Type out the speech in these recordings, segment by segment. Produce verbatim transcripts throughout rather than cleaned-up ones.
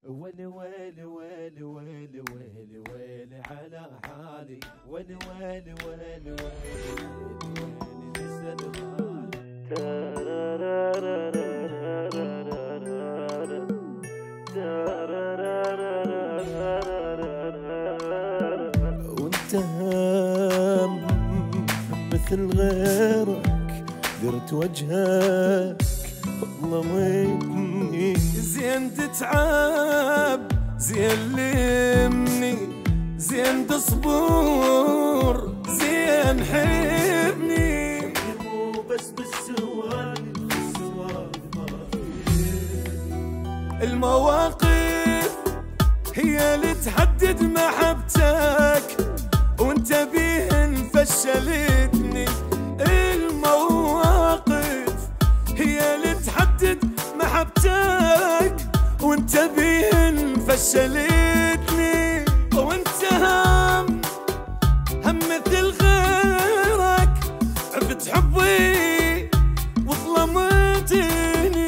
ويلي ويلي ويلي ويلي ويلي ويلي على حالي، ويلي ويلي ويلي ويلي ويلي لسه وانت مثل غيرك درت وجهك ظلمتني، زين تتعب زين لمني، زين تصبر زين حبني، مو بس بالسواد بالسواد ما المواقف هي اللي تحدد محبتك وانت بيهن فشلتني. المواقف هي اللي تحدد محبتك وانت بيهن فشلتني، وانت هم هم مثل غيرك عفت حبي وظلمتني.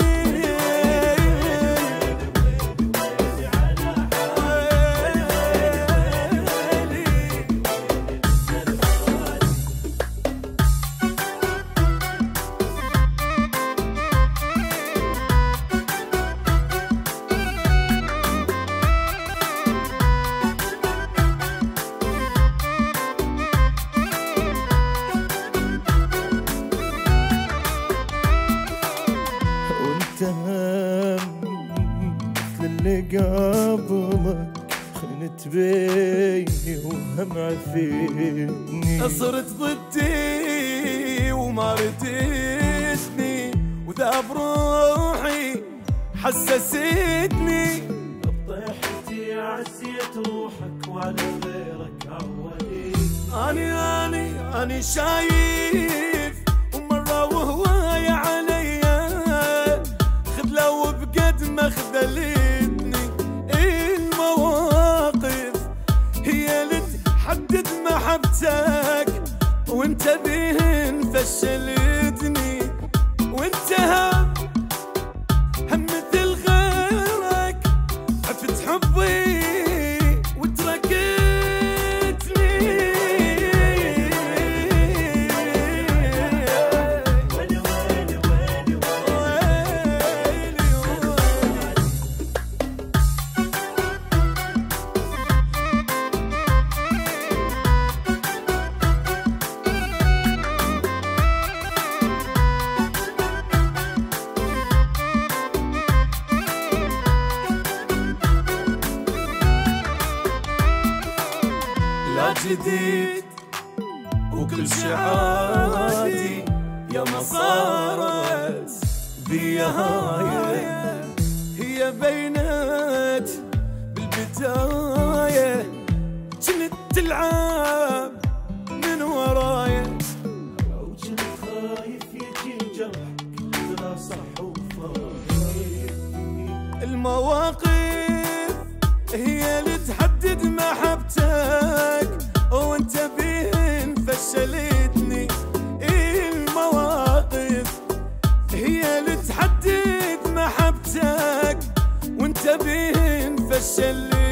مثل اللي قبلك خنت بيني وهم عفيتني، صرت ضدي وما ردتني وذاب روحي حسستني، بطيحتي عزيت روحك وعلى غيرك عودي. اني اني اني شايف ومره وهواي علي لو بقد ما خذلتني. المواقف هي اللي تحدد محبتك وانت بيهن فشلتني، وانت هم هم مثل غيرك عفت حبي لا جديد وكل شي عادي يا ما صارت بيا هاي، هي بينت بالبداية كنت تلعب من ورايا، أو كنت خايف يجي جرحك ترى صح وفايت. المواقف هي اللي تحدد محبتك وانت بيهن فشلتني. المواقف هي اللي تحدد محبتك وانت بيهن فشلتني.